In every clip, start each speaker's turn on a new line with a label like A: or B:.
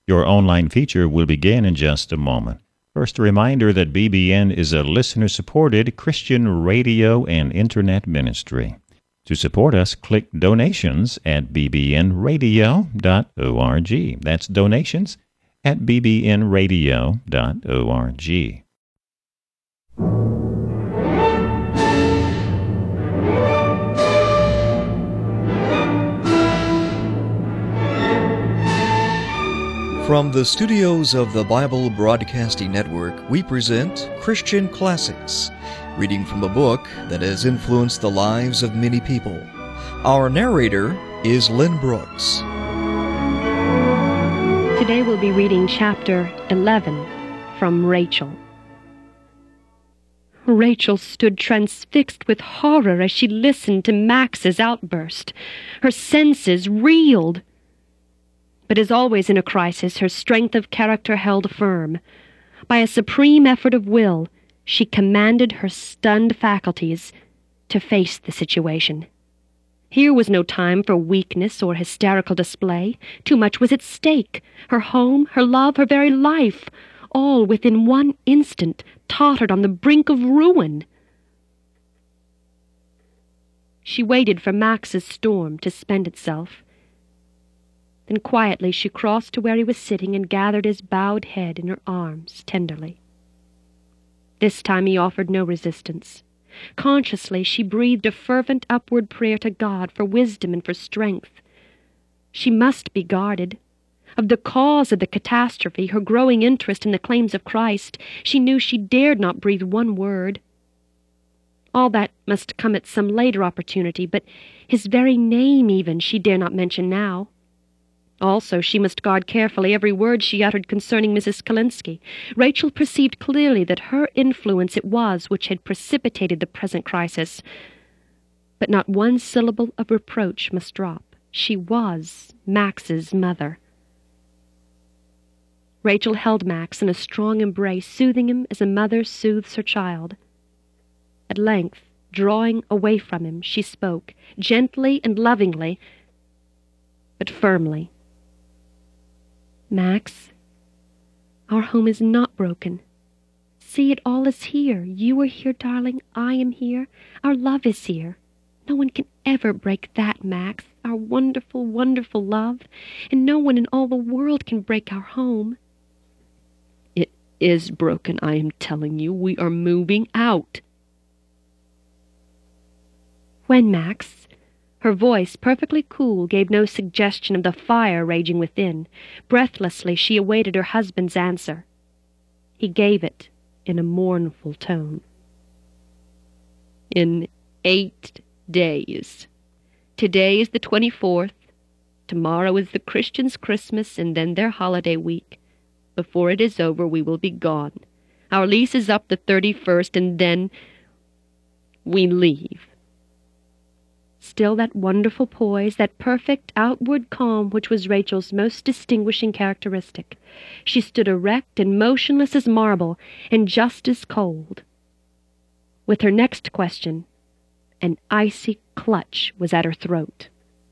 A: Your online feature will begin in just a moment. First, a reminder that BBN is a listener-supported Christian radio and internet ministry. To support us, click donations at bbnradio.org. That's donations at bbnradio.org.
B: From the studios of the Bible Broadcasting Network, we present Christian Classics, reading from a book that has influenced the lives of many people. Our narrator is Lynn Brooks.
C: Today we'll be reading chapter 11 from Rachel. Rachel stood transfixed with horror as she listened to Max's outburst. Her senses reeled. But as always in a crisis, her strength of character held firm. By a supreme effort of will, she commanded her stunned faculties to face the situation. Here was no time for weakness or hysterical display. Too much was at stake. Her home, her love, her very life, all within one instant tottered on the brink of ruin. She waited for Max's storm to spend itself. Then quietly she crossed to where he was sitting and gathered his bowed head in her arms tenderly. This time he offered no resistance. Consciously she breathed a fervent upward prayer to God for wisdom and for strength. She must be guarded. Of the cause of the catastrophe, her growing interest in the claims of Christ, she knew she dared not breathe one word. All that must come at some later opportunity, but his very name even she dare not mention now. Also, she must guard carefully every word she uttered concerning Mrs. Kalinsky. Rachel perceived clearly that her influence it was which had precipitated the present crisis. But not one syllable of reproach must drop. She was Max's mother. Rachel held Max in a strong embrace, soothing him as a mother soothes her child. At length, drawing away from him, she spoke, gently and lovingly, but firmly. Max, our home is not broken. See, it all is here. You are here, darling. I am here. Our love is here. No one can ever break that, Max, our wonderful, wonderful love. And no one in all the world can break our home. It is broken, I am telling you. We are moving out. When, Max? Her voice, perfectly cool, gave no suggestion of the fire raging within. Breathlessly she awaited her husband's answer. He gave it in a mournful tone. In 8 days. Today is the 24th. Tomorrow is the Christians' Christmas, and then their holiday week. Before it is over, we will be gone. Our lease is up the 31st, and then we leave. Still that wonderful poise, that perfect outward calm which was Rachel's most distinguishing characteristic. She stood erect and motionless as marble, and just as cold. With her next question, an icy clutch was at her throat.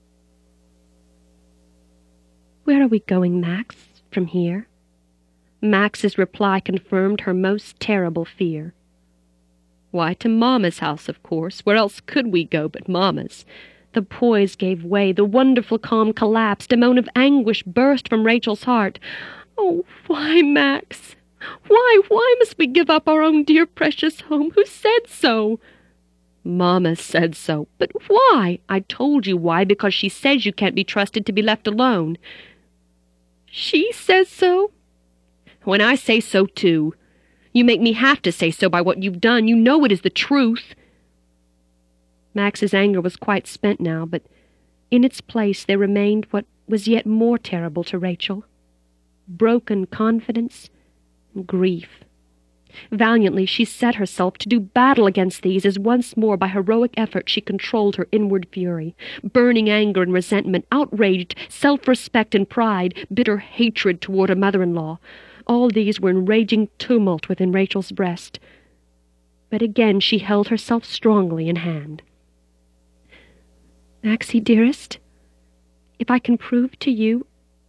C: Where are we going, Max, from here? Max's reply confirmed her most terrible fear. Why, to Mamma's house, of course. Where else could we go but Mamma's? The poise gave way. The wonderful calm collapsed. A moan of anguish burst from Rachel's heart. Oh, why, Max? Why must we give up our own dear precious home? Who said so? Mamma said so. But why? I told you why, because she says you can't be trusted to be left alone. She says so? When I say so, too. You make me have to say so by what you've done. You know it is the truth. Max's anger was quite spent now, but in its place there remained what was yet more terrible to Rachel. Broken confidence and grief. Valiantly she set herself to do battle against these as once more by heroic effort she controlled her inward fury. Burning anger and resentment, outraged self-respect and pride, bitter hatred toward her mother-in-law. All these were in raging tumult within Rachel's breast. But again she held herself strongly in hand. Maxie, dearest, if I can prove to you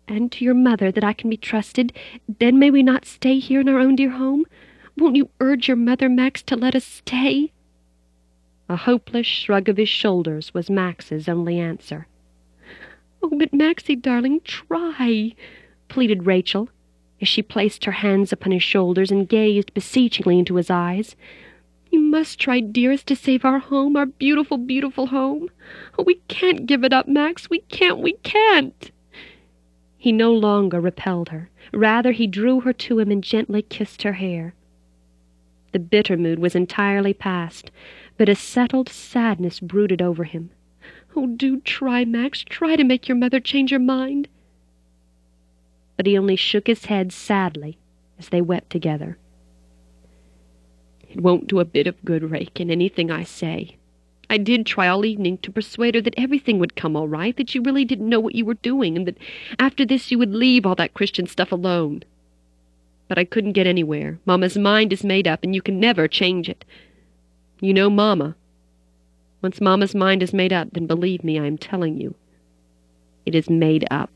C: and to your mother that I can be trusted, then may we not stay here in our own dear home? Won't you urge your mother, Max, to let us stay?" A hopeless shrug of his shoulders was Max's only answer. "Oh, but Maxie, darling, try," pleaded Rachel, as she placed her hands upon his shoulders and gazed beseechingly into his eyes. "You must try, dearest, to save our home, our beautiful, beautiful home. Oh, we can't give it up, Max. We can't. He no longer repelled her. Rather, he drew her to him and gently kissed her hair. The bitter mood was entirely past, but a settled sadness brooded over him. "Oh, do try, Max. Try to make your mother change her mind." But he only shook his head sadly as they wept together. "It won't do a bit of good, Rake, in anything I say. I did try all evening to persuade her that everything would come all right, that you really didn't know what you were doing, and that after this you would leave all that Christian stuff alone. But I couldn't get anywhere. Mamma's mind is made up, and you can never change it. You know Mamma. Once Mamma's mind is made up, then believe me, I am telling you, it is made up."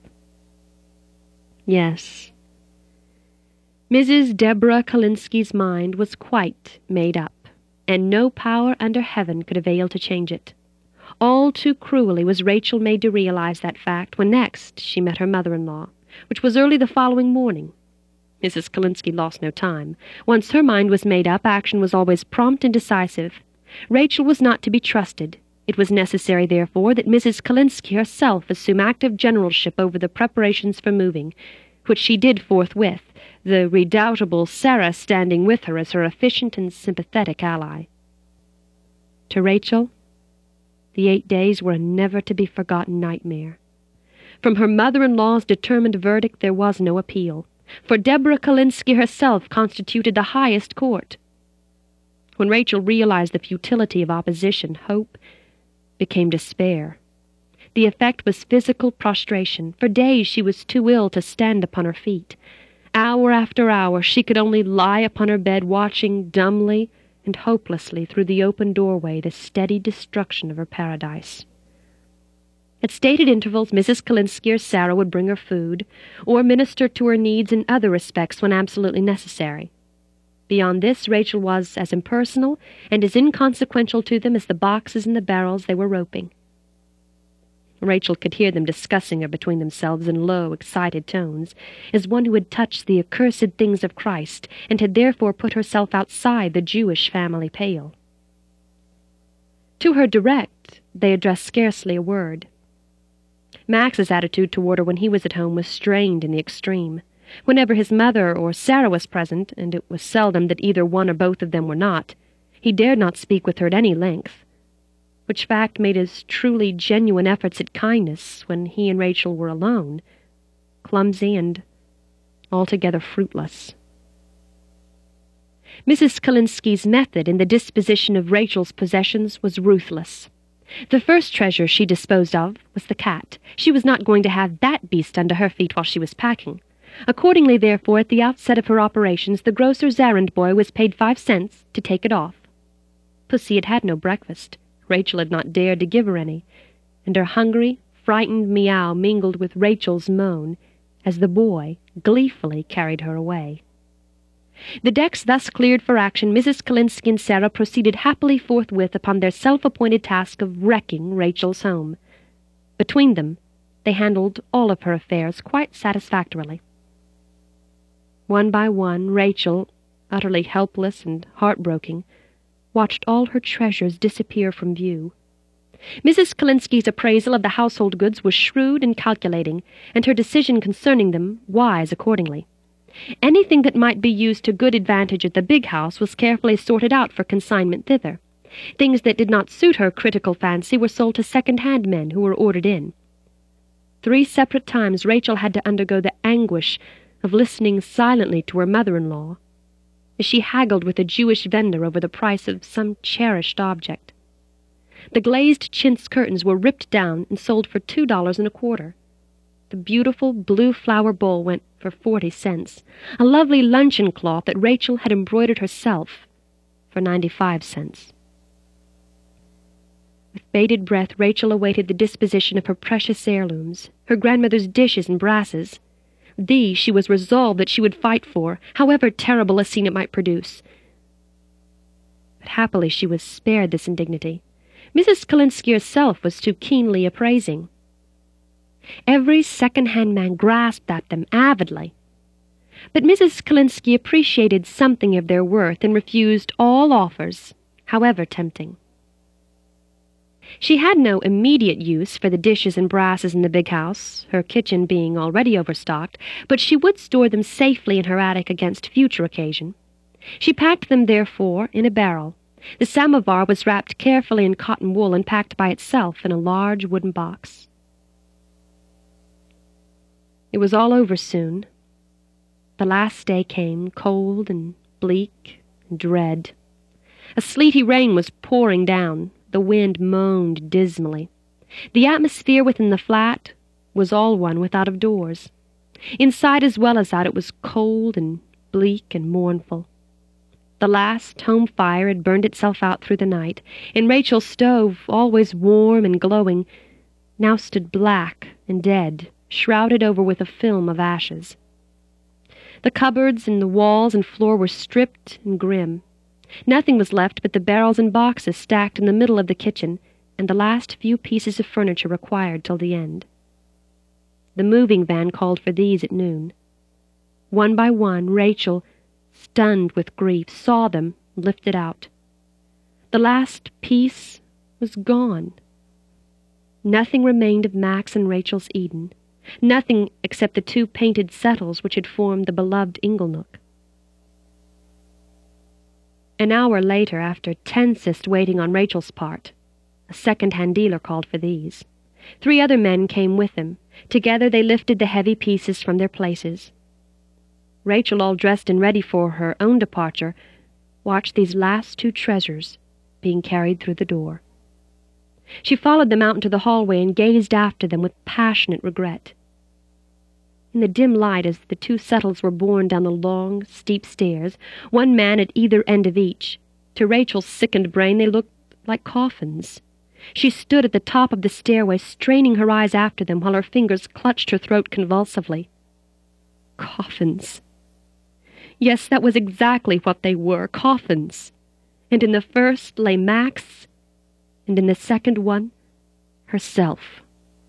C: Yes. Mrs. Deborah Kalinsky's mind was quite made up, and no power under heaven could avail to change it. All too cruelly was Rachel made to realize that fact when next she met her mother-in-law, which was early the following morning. Mrs. Kalinsky lost no time. Once her mind was made up, action was always prompt and decisive. Rachel was not to be trusted. It was necessary, therefore, that Mrs. Kalinsky herself assume active generalship over the preparations for moving, which she did forthwith, the redoubtable Sarah standing with her as her efficient and sympathetic ally. To Rachel, the 8 days were a never-to-be-forgotten nightmare. From her mother-in-law's determined verdict there was no appeal, for Deborah Kalinsky herself constituted the highest court. When Rachel realized the futility of opposition, hope became despair. The effect was physical prostration. For days she was too ill to stand upon her feet. Hour after hour she could only lie upon her bed, watching dumbly and hopelessly through the open doorway the steady destruction of her paradise. At stated intervals, Mrs. Kalinsky or Sarah would bring her food, or minister to her needs in other respects when absolutely necessary. Beyond this, Rachel was as impersonal and as inconsequential to them as the boxes and the barrels they were roping. Rachel could hear them discussing her between themselves in low, excited tones, as one who had touched the accursed things of Christ and had therefore put herself outside the Jewish family pale. To her direct, they addressed scarcely a word. Max's attitude toward her when he was at home was strained in the extreme. Whenever his mother or Sarah was present, and it was seldom that either one or both of them were not, he dared not speak with her at any length, which fact made his truly genuine efforts at kindness when he and Rachel were alone clumsy and altogether fruitless. Mrs. Kalinsky's method in the disposition of Rachel's possessions was ruthless. The first treasure she disposed of was the cat. She was not going to have that beast under her feet while she was packing. Accordingly, therefore, at the outset of her operations, the grocer's errand boy was paid 5 cents to take it off. Pussy had had no breakfast. Rachel had not dared to give her any, and her hungry, frightened meow mingled with Rachel's moan as the boy gleefully carried her away. The decks thus cleared for action, Mrs. Kalinsky and Sarah proceeded happily forthwith upon their self-appointed task of wrecking Rachel's home. Between them, they handled all of her affairs quite satisfactorily. One by one, Rachel, utterly helpless and heartbroken, watched all her treasures disappear from view. Mrs. Kalinsky's appraisal of the household goods was shrewd and calculating, and her decision concerning them wise accordingly. Anything that might be used to good advantage at the big house was carefully sorted out for consignment thither. Things that did not suit her critical fancy were sold to second-hand men who were ordered in. 3 separate times Rachel had to undergo the anguish of listening silently to her mother-in-law as she haggled with a Jewish vendor over the price of some cherished object. The glazed chintz curtains were ripped down and sold for $2.25. The beautiful blue flower bowl went for 40 cents. A lovely luncheon cloth that Rachel had embroidered herself for 95 cents. With bated breath, Rachel awaited the disposition of her precious heirlooms, her grandmother's dishes and brasses. These she was resolved that she would fight for, however terrible a scene it might produce. But happily she was spared this indignity. Mrs. Kalinsky herself was too keenly appraising. Every second-hand man grasped at them avidly. But Mrs. Kalinsky appreciated something of their worth and refused all offers, however tempting. She had no immediate use for the dishes and brasses in the big house, her kitchen being already overstocked, but she would store them safely in her attic against future occasion. She packed them, therefore, in a barrel. The samovar was wrapped carefully in cotton wool and packed by itself in a large wooden box. It was all over soon. The last day came, cold and bleak and dread. A sleety rain was pouring down. The wind moaned dismally. The atmosphere within the flat was all one with out of doors. Inside as well as out it was cold and bleak and mournful. The last home fire had burned itself out through the night, and Rachel's stove, always warm and glowing, now stood black and dead, shrouded over with a film of ashes. The cupboards and the walls and floor were stripped and grim. Nothing was left but the barrels and boxes stacked in the middle of the kitchen, and the last few pieces of furniture required till the end. The moving van called for these at noon. One by one, Rachel, stunned with grief, saw them lifted out. The last piece was gone. Nothing remained of Max and Rachel's Eden, nothing except the 2 painted settles which had formed the beloved inglenook. An hour later, after tensest waiting on Rachel's part, a second-hand dealer called for these. 3 other men came with him. Together they lifted the heavy pieces from their places. Rachel, all dressed and ready for her own departure, watched these last 2 treasures being carried through the door. She followed them out into the hallway and gazed after them with passionate regret. In the dim light, as the 2 settles were borne down the long, steep stairs, 1 man at either end of each, to Rachel's sickened brain they looked like coffins. She stood at the top of the stairway, straining her eyes after them, while her fingers clutched her throat convulsively. Coffins. Yes, that was exactly what they were, coffins. And in the first lay Max, and in the second one, herself.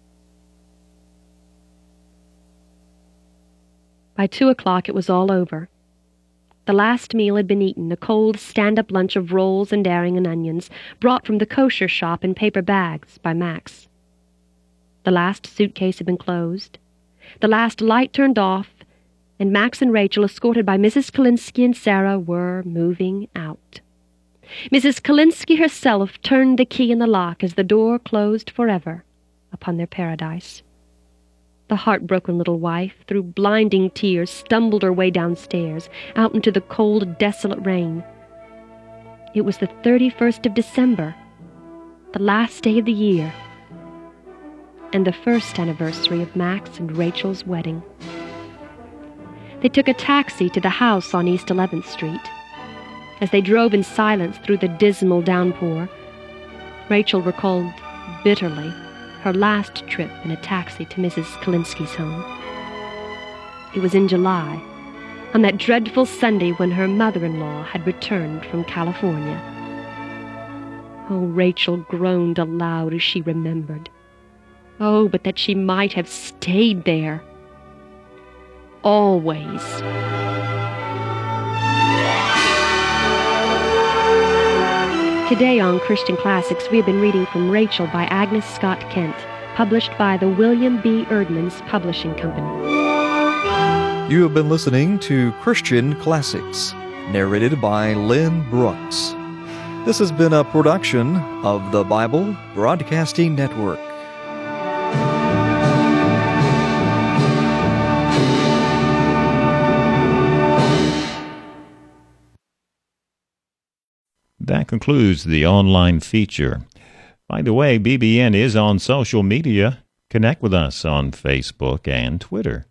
C: By 2 o'clock it was all over. The last meal had been eaten, a cold stand-up lunch of rolls and herring and onions, brought from the kosher shop in paper bags by Max. The last suitcase had been closed, the last light turned off, and Max and Rachel, escorted by Mrs. Kalinsky and Sarah, were moving out. Mrs. Kalinsky herself turned the key in the lock as the door closed forever upon their paradise. The heartbroken little wife, through blinding tears, stumbled her way downstairs, out into the cold, desolate rain. It was the 31st of December, the last day of the year, and the first anniversary of Max and Rachel's wedding. They took a taxi to the house on East 11th Street. As they drove in silence through the dismal downpour, Rachel recalled bitterly her last trip in a taxi to Mrs. Kalinsky's home. It was in July, on that dreadful Sunday when her mother-in-law had returned from California. Oh, Rachel groaned aloud as she remembered. Oh, but that she might have stayed there. Always. Today on Christian Classics, we have been reading from Rachel by Agnes Scott Kent, published by the William B. Erdman's Publishing Company.
B: You have been listening to Christian Classics, narrated by Lynn Brooks. This has been a production of the Bible Broadcasting Network.
A: That concludes the online feature. By the way, BBN is on social media. Connect with us on Facebook and Twitter.